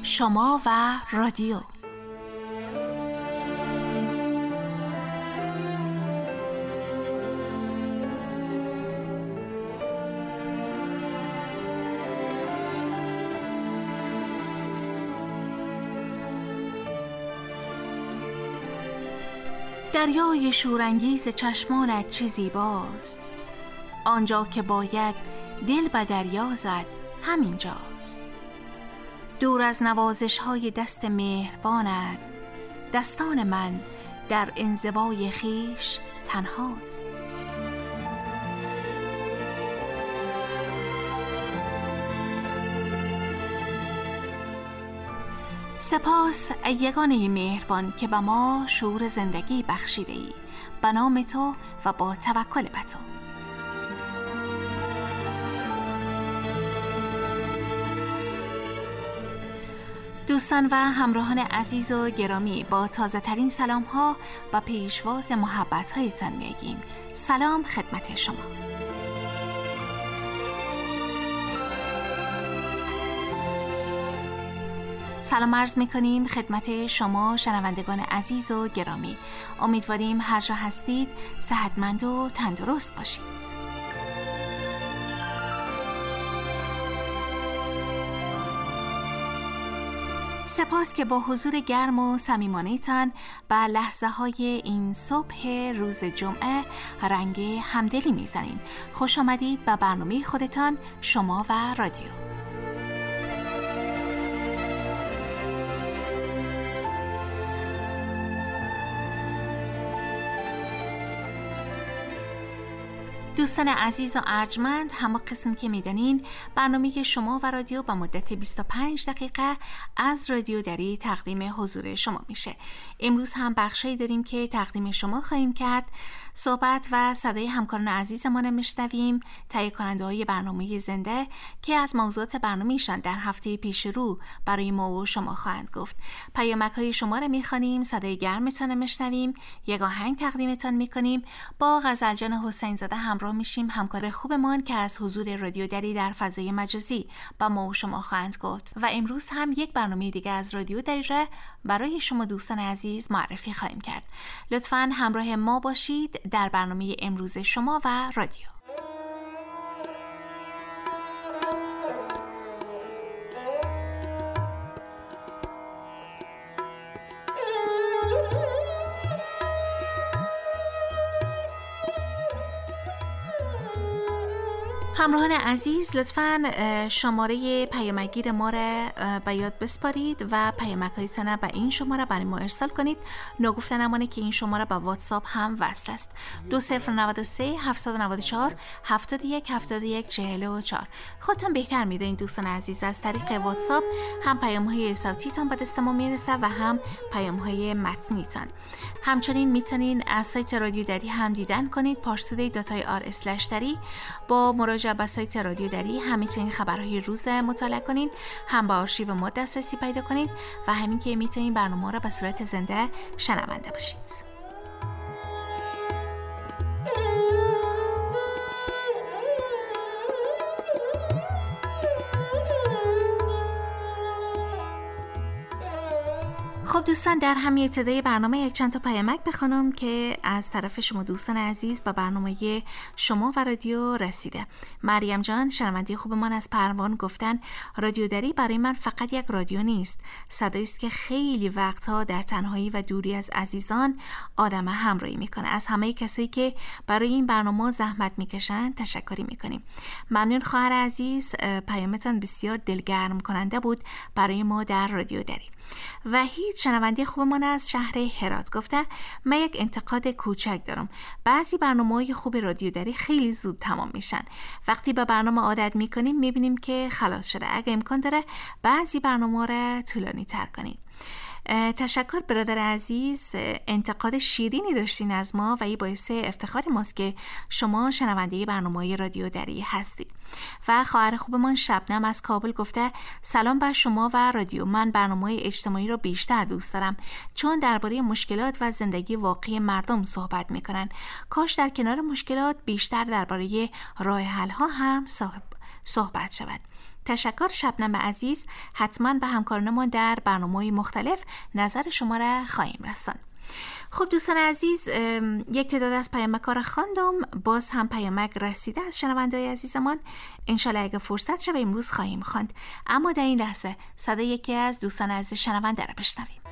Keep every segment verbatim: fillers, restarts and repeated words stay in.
شما و رادیو. دریای شورانگیز چشمانت چه زیباست، آنجا که باید دل به دریا زد همینجاست. دور از نوازش های دست مهربانت، دستان من در انزوای خیش تنهاست. سپاس ای یگانه مهربان که به ما شعور زندگی بخشیده ای، به نام تو و با توکل به تو. دوستان و همراهان عزیز و گرامی، با تازه ترین سلام ها و پیشواز محبت هایتان میگیم سلام خدمت شما. سلام عرض میکنیم خدمت شما شنوندگان عزیز و گرامی. امیدواریم هر جا هستید صحتمند و تندرست باشید. سپاس که با حضور گرم و صمیمانه‌تان به لحظه های این صبح روز جمعه رنگ همدلی میزنین. خوش آمدید به برنامه خودتان، شما و رادیو. دوستان عزیز و ارجمند، همه قسم که میدانین برنامه شما و رادیو با مدت بیست و پنج دقیقه از رادیو دری تقدیم حضور شما میشه. امروز هم بخشی داریم که تقدیم شما خواهیم کرد. صحبت و صدای همکاران عزیزمان میشنویم، تهیه کننده های برنامه زنده که از موضوعات برنامه‌شان در هفته پیش رو برای ما و شما خواهند گفت. پیامک های شما را میخوانیم، صدای گرمتان میشنویم، یک آهنگ تقدیمتان میکنیم، با غزل جان حسین زاده همراه میشیم، همکار خوبمان که از حضور رادیو دری در فضای مجازی با ما و شما خواهند گفت. و امروز هم یک برنامه دیگه از رادیو دری را برای شما دوستان عزیز معرفی خواهیم کرد. لطفاً همراه ما باشید در برنامه امروز شما و رادیو. همراهان عزیز، لطفاً شماره پیامگیر ما را به یاد بسپارید و پیامک‌هایتان را به این شماره برای ما ارسال کنید. نگفته نمانه که این شماره با واتساپ هم وصل است. دو صفر نود و سه هفتصد و نود و چهار هفتاد و یک هفتاد و یک چهل و چهار. خودتون بهتر میدونید دوستان عزیز، از طریق واتساپ هم پیام‌های صوتیتان به دست ما میرسه و هم پیام‌های متنیتان. همچنین میتونین از سایت رادیو دری هم دیدن کنید، پارسودی دات آی آر اسلش دری. با مراجعه به سایت رادیو دری هم میتونین خبرهای روز مطالعه کنین، هم با آرشیو ما دسترسی پیدا کنید و همین که میتونین برنامه را به صورت زنده شنونده باشید. خب دوستان، در همین ابتدای برنامه یک چند تا پیامک بخونم که از طرف شما دوستان عزیز به برنامه شما و رادیو رسیده. مریم جان شنونده خوبمان از پروان گفتن رادیو دری برای من فقط یک رادیو نیست، صدایی است که خیلی وقتها در تنهایی و دوری از عزیزان آدم همراهی میکنه. از همه کسایی که برای این برنامه زحمت میکشن تشکری میکنیم. ممنون خواهر عزیز، پیامتان بسیار دلگرم کننده بود برای ما در رادیو دری. وحید شنونده خوبمان از شهر هرات گفته من یک انتقاد کوچک دارم. بعضی برنامه‌های خوب رادیو دری خیلی زود تمام میشن. وقتی به برنامه عادت میکنیم میبینیم که خلاص شده. اگه امکان داره بعضی برنامه را طولانی تر کنید. تشکر برادر عزیز، انتقاد شیرینی داشتین از ما و این باعث افتخار ماست که شما شنونده برنامه رادیو دری هستید. و خواهر خوبمان شبنم از کابل گفته سلام بر شما و رادیو. من برنامه اجتماعی رو بیشتر دوست دارم چون درباره مشکلات و زندگی واقعی مردم صحبت میکنن. کاش در کنار مشکلات بیشتر درباره راه حل ها هم صحبت شود. تشکر شبنم عزیز. حتما به همکاران ما در برنامه‌های مختلف نظر شما را خواهیم رساند. خب دوستان عزیز، یک تعداد از پیامک ها را خواندم، باز هم پیامک رسیده از شنونده‌های عزیزمان. انشالله اگه فرصت شد امروز خواهیم خواند، اما در این لحظه صدای یکی از دوستان عزیز شنونده را بشنویم.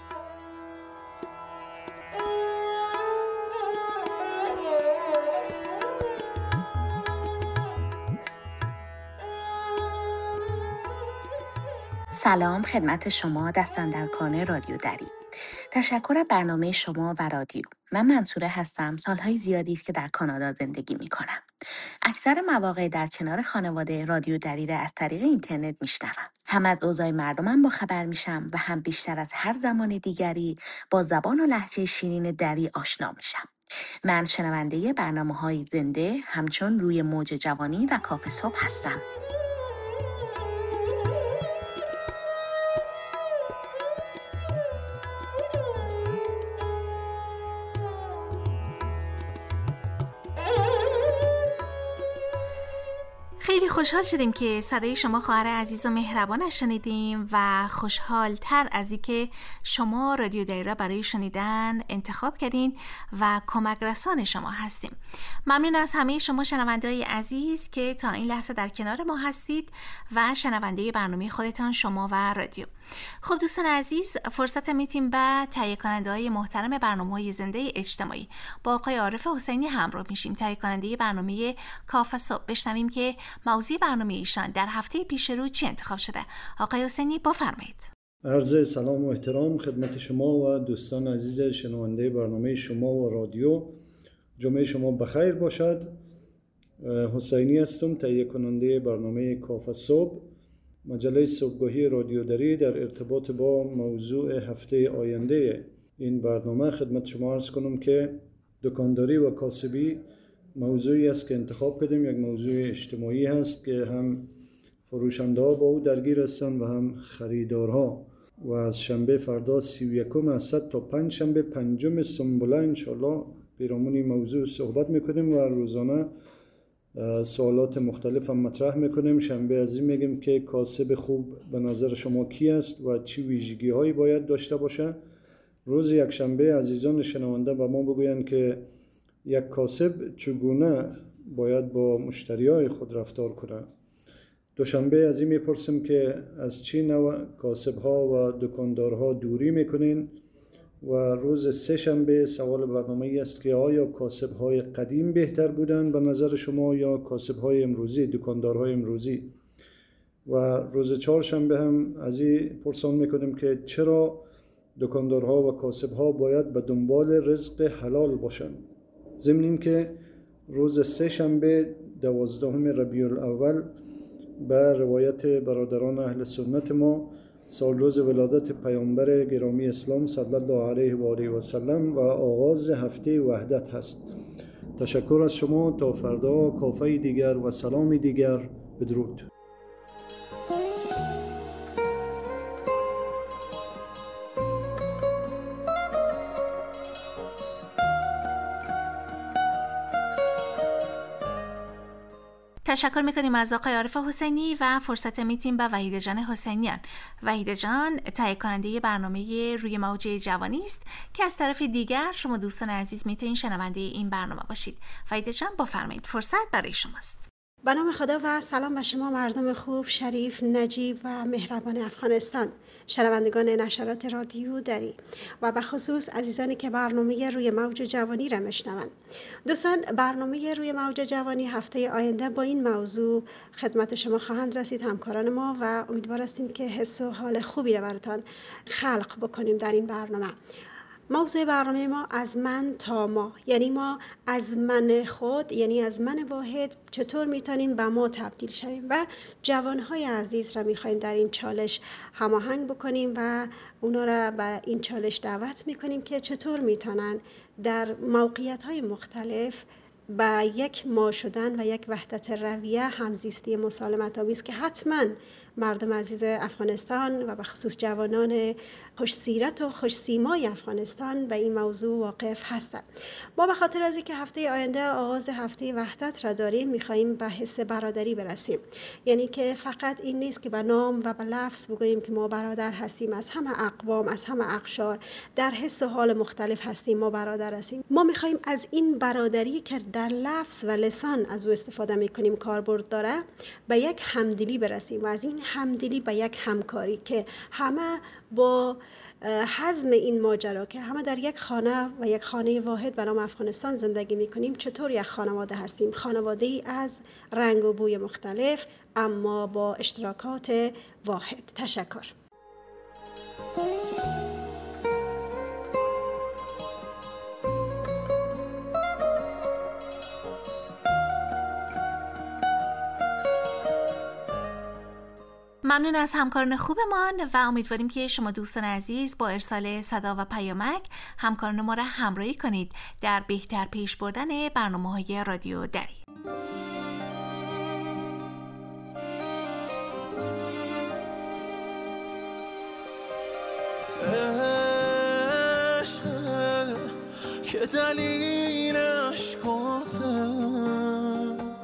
سلام خدمت شما دستاندرکان رادیو دری. تشکر از برنامه شما و رادیو. من منصوره هستم. سالهای زیادی است که در کانادا زندگی می کنم. اکثر مواقع در کنار خانواده رادیو دری را از طریق اینترنت میشنوم. هم از اوضاع مردمم با خبر میشم و هم بیشتر از هر زمان دیگری با زبان و لهجه شیرین دری آشنا میشم. من شنونده برنامه‌های زنده همچون روی موج جوانی و کافه صبح هستم. خیلی خوشحال شدیم که صدای شما خواهر عزیز و مهربانش شنیدیم و خوشحال تر از این که شما رادیو دری را برای شنیدن انتخاب کردین و کمک رسان شما هستیم. ممنون از همه شما شنونده‌های عزیز که تا این لحظه در کنار ما هستید و شنونده برنامه خودتان شما و رادیو. خب دوستان عزیز، فرصت میتیم به تهیه کننده‌های محترم برنامه‌های زنده اجتماعی با آقای عارف حسینی همراه میشیم. تهیه کننده برنامه کافه صبح، بشنویم که موضوع برنامه ایشان در هفته پیش رو چی انتخاب شده. آقای حسینی بفرمایید. عرض سلام و احترام خدمت شما و دوستان عزیز شنونده برنامه شما و رادیو. جمعه شما بخیر باشد. حسینی هستم، تهیه کننده برنامه کافه صبح، مجله صبحگاهی رادیو دری. در ارتباط با موضوع هفته آینده این برنامه خدمت شما عرض کنم که دکانداری و کاسبی موضوعی است که انتخاب کردیم. یک موضوع اجتماعی هست که هم فروشنده‌ها با او درگیر هستند و هم خریدارها. و از شنبه فردا سی و یکم اسد تا پنج شنبه پنجم سنبله انشالله پیرامون این موضوع صحبت میکنیم و روزانه سوالات مختلف هم مطرح میکنیم. شنبه از این میگیم که کاسب خوب به نظر شما کی است و چی ویژگی هایی باید داشته باشه. روز یک شنبه عزیزان شنونده به ما بگویند که یک کاسب چگونه باید با مشتریای خود رفتار کنه. دوشنبه از این میپرسیم که از چی نوع کاسب ها و دکاندارها دوری میکنین. و روز سه شنبه سوال برنامه است که آیا کاسب های قدیم بهتر بودن به نظر شما یا کاسب های امروزی، دکاندارهای امروزی. و روز چهار شنبه هم از این پرسان میکنیم که چرا دکاندارها و کاسب ها باید به دنبال رزق حلال باشند. ضمن این که روز سه شنبه دوازدهم ربیع الاول به روایت برادران اهل سنت ما سال روز ولادت پیامبر گرامی اسلام صلی الله علیه و آله و سلم و آغاز هفته وحدت هست. تشکر از شما. تا فردا کافه دیگر و سلام دیگر. بدرود. تشکر میکنیم از آقای عارف حسینی و فرصت میتیم به وحیده جان حسینیان. وحیده جان تهیه کننده برنامه روی موج جوانی است که از طرف دیگر شما دوستان عزیز میتونید شنونده این برنامه باشید. وحیده جان بفرمایید، فرصت برای شماست. به نام خدا و سلام به شما مردم خوب، شریف، نجیب و مهربان افغانستان، شنوندگان نشرات رادیو دری و به خصوص عزیزانی که برنامه روی موج جوانی را میشنوند. دوستان، برنامه روی موج جوانی هفته آینده با این موضوع خدمت شما خواهند رسید همکاران ما و امیدوار هستیم که حس و حال خوبی را براتان خلق بکنیم در این برنامه. موضوع برنامه ما از من تا ما، یعنی ما از من خود، یعنی از من واحد چطور میتونیم به ما تبدیل شویم و جوانهای عزیز را میخوایم در این چالش هماهنگ بکنیم و اونا را به این چالش دعوت میکنیم که چطور میتونن در موقعیت‌های مختلف با یک ما شدن و یک وحدت رویه همزیستی مسالمت آمیز که حتما مردم عزیز افغانستان و به خصوص جوانان خوش سیرت و خوش سیمای افغانستان به این موضوع واقف هستند. ما به خاطر از اینکه هفته آینده آغاز هفته وحدت را داریم می‌خواهیم به حس برادری برسیم. یعنی که فقط این نیست که به نام و به لفظ بگوییم که ما برادر هستیم، از همه اقوام، از همه اقشار، در حس و حال مختلف هستیم، ما برادر هستیم. ما می‌خواهیم از این برادری که در لفظ و لسان از او استفاده می‌کنیم کاربرد داره به یک همدلی برسیم و از این همدلی به یک همکاری که همه با حزم این ماجرا که همه در یک خانه و یک خانه واحد به نام افغانستان زندگی میکنیم چطور یک خانواده هستیم، خانواده ای از رنگ و بوی مختلف اما با اشتراکات واحد. تشکر. ممنون از همکاران خوبمان و امیدواریم که شما دوستان عزیز با ارسال صدا و پیامک همکاران ما را همراهی کنید در بهتر پیش بردن برنامه‌های رادیو دری. عشق که دلیلش گفتم،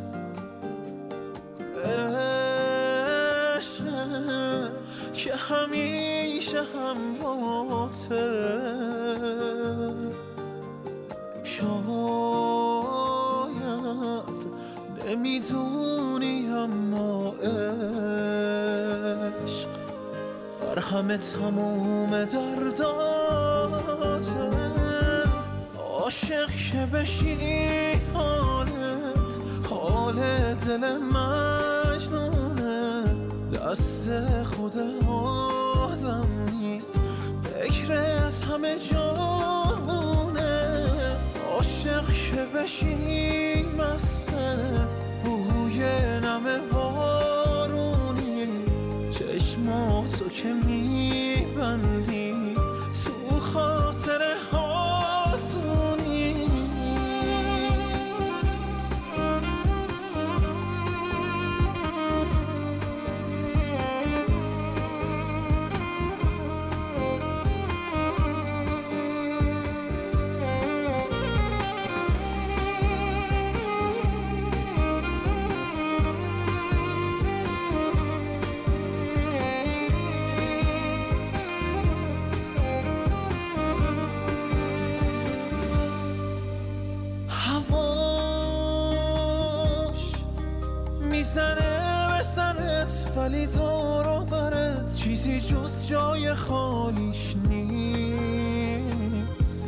که همیشه همراهته، شاید نمیدونی اما عشق بر همه تموم درداته. عاشق که بشی حالت حال دل مجنونه، دست خود آدم نیست فکرت همه جامونه. عاشق که بشی مسته بوی نم بارونی، چشماتو که میبندی تو خاطر هاتونی. ولی دور و برت چیزی جز جای خالیش نیست.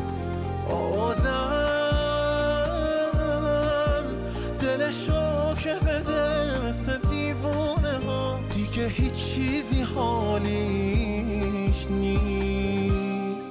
آدم دلشو که بده مثل دیوونه ها، دیگه هیچ چیزی حالیش نیست.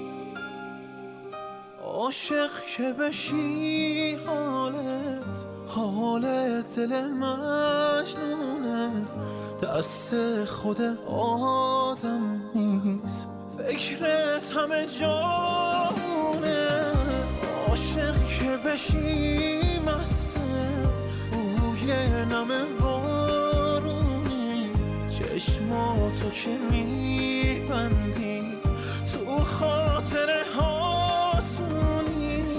عاشق که بشی حالت حال دل مجنونه، دست خود آدم نیست فکرت همه جامونه. عاشق که بشی مسته بوی نم بارونی، چشماتو که میبندی تو خاطر هاتونی.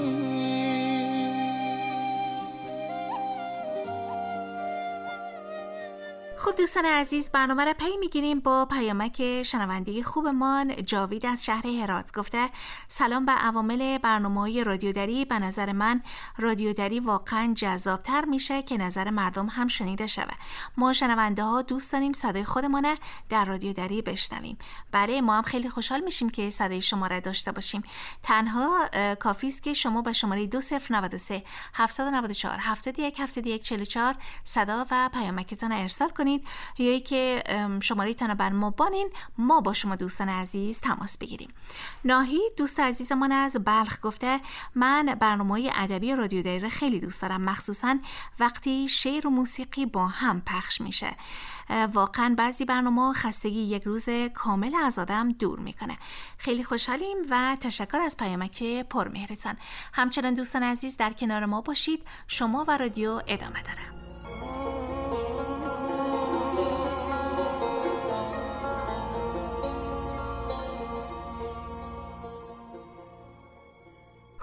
خب دوستان عزیز، برنامه را پی میگیریم با پیامک شنونده خوبمان جاوید از شهر هرات. گفته سلام به عوامل برنامه‌های رادیو دری. به نظر من رادیو دری واقعا جذابتر میشه که نظر مردم هم شنیده شود. ما شنونده ها دوست داریم صدای خودمان در رادیو دری بشنویم. برای ما هم خیلی خوشحال میشیم که صدای شما را داشته باشیم. تنها کافی است که شما به شماره دو صفر نه سه هفت نه چهار هفت یک هفت یک چهار چهار صدا و پیامکتان ارسال کنید یا ای که شماره تان بر ما بانین، ما با شما دوستان عزیز تماس بگیریم. ناهید دوست عزیزمان از بلخ گفته من برنامه‌های ادبی رادیو دری را خیلی دوست دارم، مخصوصا وقتی شعر و موسیقی با هم پخش میشه. واقعا بعضی برنامه خستگی یک روز کامل از آدم دور میکنه. خیلی خوشحالیم و تشکر از پیامک پرمهرتان. همچنان دوستان عزیز در کنار ما باشید، شما و رادیو ادامه داره.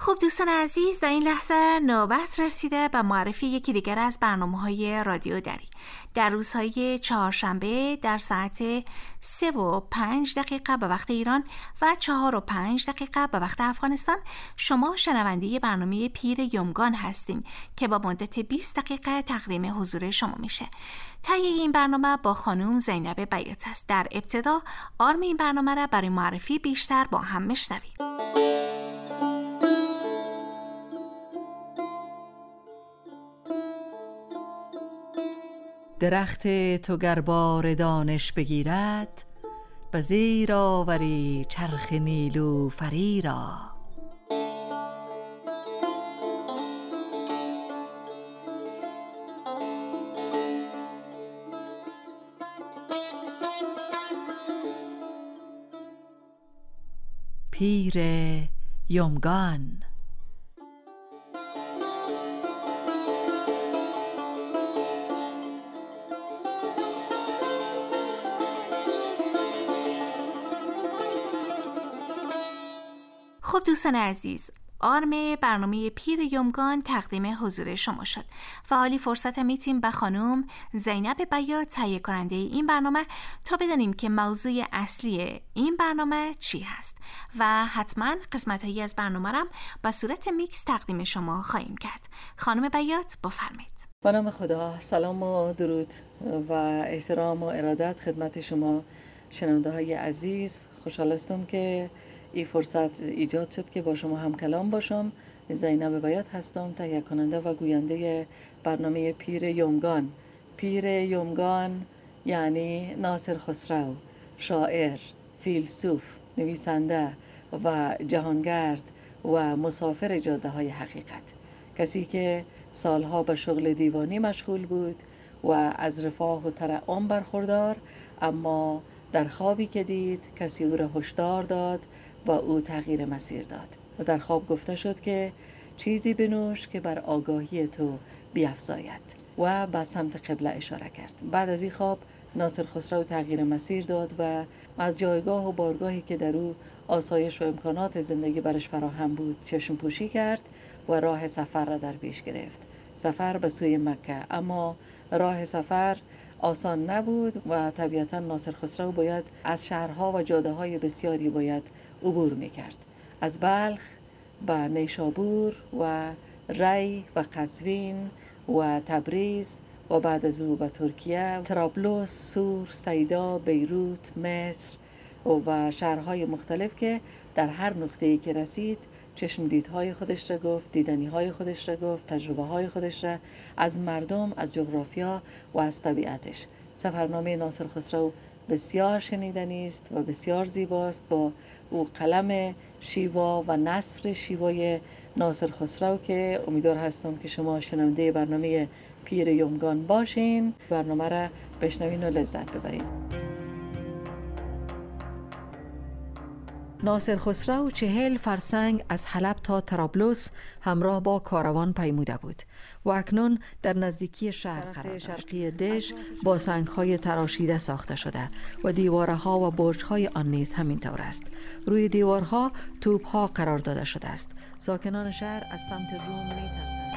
خب دوستان عزیز، در این لحظه نوبت رسیده به معرفی یکی دیگر از برنامه‌های رادیو دری. در روزهای چهارشنبه در ساعت سه و پنج دقیقه به وقت ایران و چهار و پنج دقیقه به وقت افغانستان شما شنونده برنامه پیر یومگان هستین که با مدت بیست دقیقه تقدیم حضور شما میشه. تهیه این برنامه با خانم زینب بیات است. در ابتدا آرم این برنامه را برای معرفی بیشتر با هم میشنویم. درخت تو گر بار دانش بگیرد، به زیر آوری چرخ نیلوفری را. پیر یومگان. خب دوستان عزیز، آرم برنامه پیر یومگان تقدیم حضور شما شد و حالی فرصت میتیم به خانم زینب بیات تهیه کننده این برنامه تا بدانیم که موضوع اصلی این برنامه چی هست و حتما قسمت‌هایی از برنامه رم به صورت میکس تقدیم شما خواهیم کرد. خانم بیات بفرمایید. به نام خدا، سلام و درود و احترام و ارادت خدمت شما شنونده های عزیز. خوشحال هستم که این فرصت ایجاد شد که با شما هم کلام باشم. زینب بیات هستم، تهیه کننده و گوینده برنامه پیر یومگان. پیر یومگان یعنی ناصر خسرو، شاعر، فیلسوف، نویسنده و جهانگرد و مسافر جاده های حقیقت. کسی که سالها به شغل دیوانی مشغول بود و از رفاه و ترحم برخوردار، اما در خوابی که دید کسی او را هشدار داد و او تغییر مسیر داد و در خواب گفته شد که چیزی بنوش که بر آگاهی تو بیفزاید و به سمت قبله اشاره کرد. بعد از این خواب ناصر خسرو تغییر مسیر داد و از جایگاه و بارگاهی که در او آسایش و امکانات زندگی برش فراهم بود چشم پوشی کرد و راه سفر را در پیش گرفت. سفر به سوی مکه. اما راه سفر آسان نبود و طبیعتا ناصر خسرو باید از شهرها و جاده های بسیاری باید عبور میکرد. از بلخ به نیشابور و ری و قزوین و تبریز و بعد از او به ترکیه، طرابلس، سور، سیدا، بیروت، مصر و شهرهای مختلف که در هر نقطه‌ای که رسید چشم دیدهای خودش را گفت، دیدنی های خودش را گفت، تجربه های خودش را از مردم، از جغرافیا و از طبیعتش. سفرنامه ناصر خسرو بسیار شنیدنی است و بسیار زیباست. با او قلم شیوا و نثر شیوای ناصر خسرو که امیدوار هستم که شما شنونده برنامه پیر یومگان باشین، برنامه را بشنوین و لذت ببرین. ناصر خسرو چهل فرسنگ از حلب تا طرابلس همراه با کاروان پیموده بود و اکنون در نزدیکی شهر قرار شرقی دژ با سنگ‌های تراشیده ساخته شده و دیوارها و برج‌های آن نیز همین طور است. روی دیوارها توپ‌ها قرار داده شده است. ساکنان شهر از سمت روم می‌ترسند.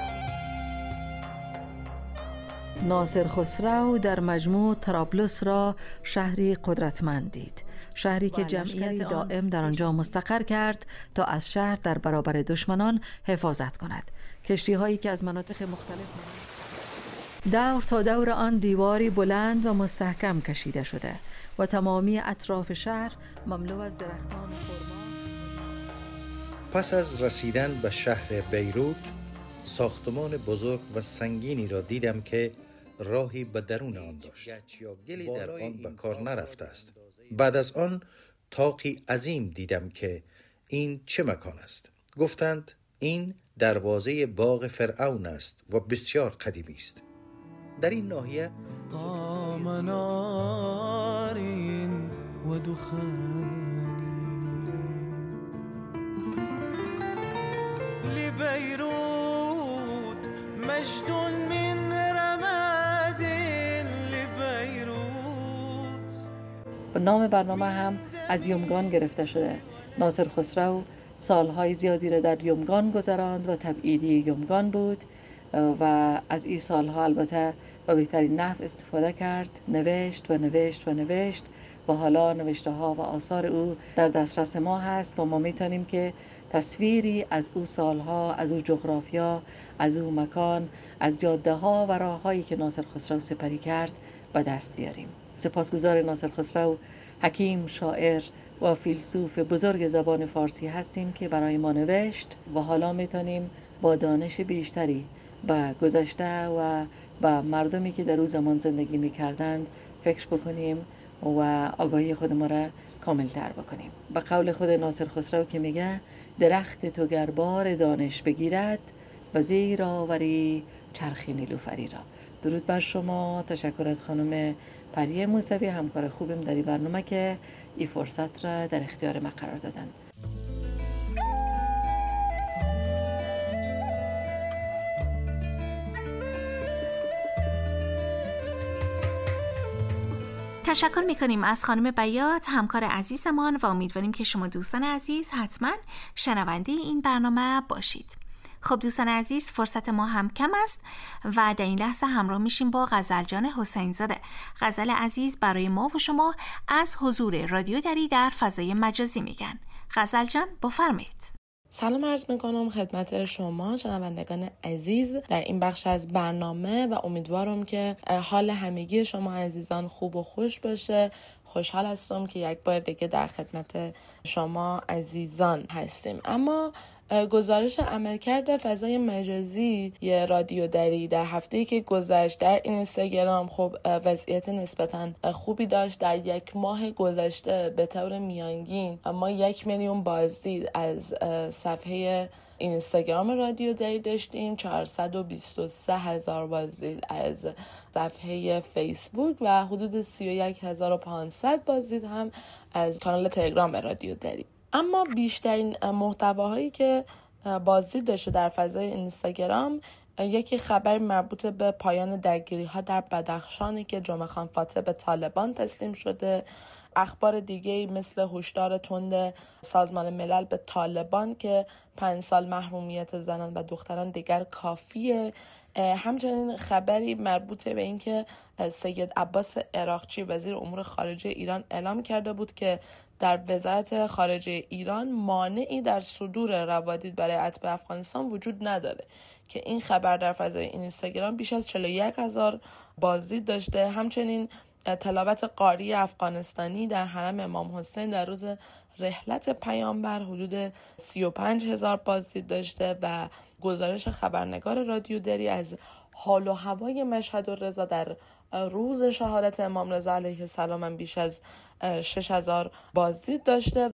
ناصر خسرو در مجموع طرابلس را شهری قدرتمند دید، شهری که جمعیت دائم در آنجا مستقر کرد تا از شهر در برابر دشمنان حفاظت کند. کشتی هایی که از مناطق مختلف دور تا دور آن دیواری بلند و مستحکم کشیده شده و تمامی اطراف شهر مملو از درختان خرما. پس از رسیدن به شهر بیروت، ساختمان بزرگ و سنگینی را دیدم که راهی به درون آن داشت. گلی در آن به کار نرفته است. بعد از آن طاقی عظیم دیدم که این چه مکان است؟ گفتند این دروازه باغ فرعون است و بسیار قدیمی است. در این ناحیه طامنار و دخانی لبیروت مجد من رماد لبیروت. نام برنامه هم از یومگان گرفته شده. ناصر خسرو سالهای زیادی را در یمگان گذراند و تبعیدی یمگان بود و از این سالها البته با بهترین نحو استفاده کرد، نوشت و نوشت و نوشت و حالا نوشته ها و آثار او در دسترس ما هست و ما میتونیم که تصویری از او سالها، از او جغرافیا، از او مکان، از جاده ها و راه هایی که ناصر خسرو سپری کرد به دست بیاریم. سپاسگزار ناصر خسرو، حکیم، شاعر و فیلسوف بزرگ زبان فارسی هستیم که برای ما نوشت و حالا میتونیم با دانش بیشتری به گذشته و به مردمی که در او زمان زندگی میکردند فکر بکنیم و آگاهی خود ما را کامل تر بکنیم. به قول خود ناصر خسرو که میگه درخت تو گر بار دانش بگیرد و زیر آوری چرخ نیلوفری را. درود بر شما. تشکر از خانم پریه موسوی، همکار خوبم در این برنامه که این فرصت را در اختیار ما قرار دادن. تشکر میکنیم از خانم بیات، همکار عزیزمان، و امیدواریم که شما دوستان عزیز حتما شنونده این برنامه باشید. خب دوستان عزیز، فرصت ما هم کم است و در این لحظه همراه میشیم با غزل جان حسین زاده. غزل عزیز برای ما و شما از حضور رادیو دری در فضای مجازی میگن. غزل جان بفرمایید. سلام عرض میکنم خدمت شما شنوندگان عزیز در این بخش از برنامه و امیدوارم که حال همگی شما عزیزان خوب و خوش باشه. خوشحال هستم که یک بار دیگه در خدمت شما عزیزان هستیم. اما گزارش عملکرد فضای مجازی یه رادیو دری در هفته‌ای که گذشت در اینستاگرام خب وضعیت نسبتاً خوبی داشت. در یک ماه گذشته به طور میانگین ما یک میلیون بازدید از صفحه اینستاگرام رادیو دری داشتیم، چهارصد و بیست و سه هزار بازدید از صفحه فیسبوک و حدود سی و یک هزار و پانصد بازدید هم از کانال تلگرام رادیو دری. اما بیشترین محتواهایی که بازدید داشته در فضای اینستاگرام، یکی خبر مربوط به پایان درگیری ها در بدخشانی که جمعه خان فاطمه به طالبان تسلیم شده. اخبار دیگه مثل هشدار تند سازمان ملل به طالبان که پنج سال محرومیت زنان و دختران دیگر کافیه. همچنین خبری مربوط به این که سید عباس عراقچی وزیر امور خارجه ایران اعلام کرده بود که در وزارت خارجه ایران مانعی در صدور روادید برای اتباع افغانستان وجود نداره که این خبر در فضای اینستاگرام بیش از چهل و یک هزار بازدید داشته. همچنین تلاوت قاری افغانستانی در حرم امام حسین در روز رحلت پیامبر حدود سی و پنج هزار بازدید داشته و گزارش خبرنگار رادیو دری از حال و هوای مشهد و رضا در روز شهادت امام رضا علیه السلام هم بیش از شش هزار بازدید داشته.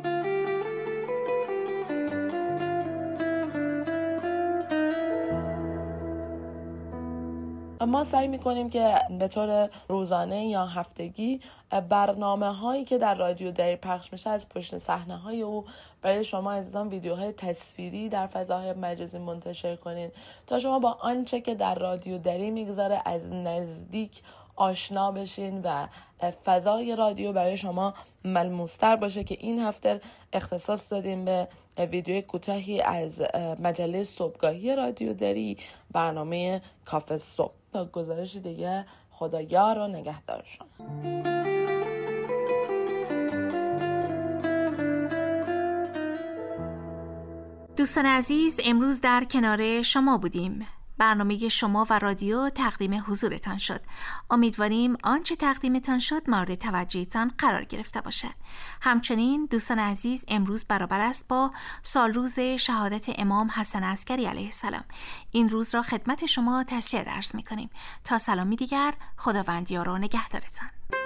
ما سعی میکنیم که به طور روزانه یا هفتگی برنامه هایی که در رادیو دری پخش میشه از پشت صحنه های او برای شما عزیزان ویدیوهای تصویری در فضاهای مجازی منتشر کنین تا شما با آنچه که در رادیو دری میگذاره از نزدیک آشنا بشین و فضای رادیو برای شما ملموس‌تر باشه که این هفته اختصاص دادیم به ویدیوی کوتاهی از مجله صبحگاهی رادیو دری، برنامه کافه صبح. تا گزارش دیگه خدایار و نگهدارشون. دوستان عزیز، امروز در کنار شما بودیم. برنامه شما و رادیو تقدیم حضورتان شد. امیدواریم آنچه تقدیمتان شد مورد توجهتان قرار گرفته باشد. همچنین دوستان عزیز، امروز برابر است با سالروز شهادت امام حسن عسکری علیه السلام. این روز را خدمت شما تسلیت عرض می‌کنیم. تا سلامی دیگر، خداوند یار و نگهدارتان.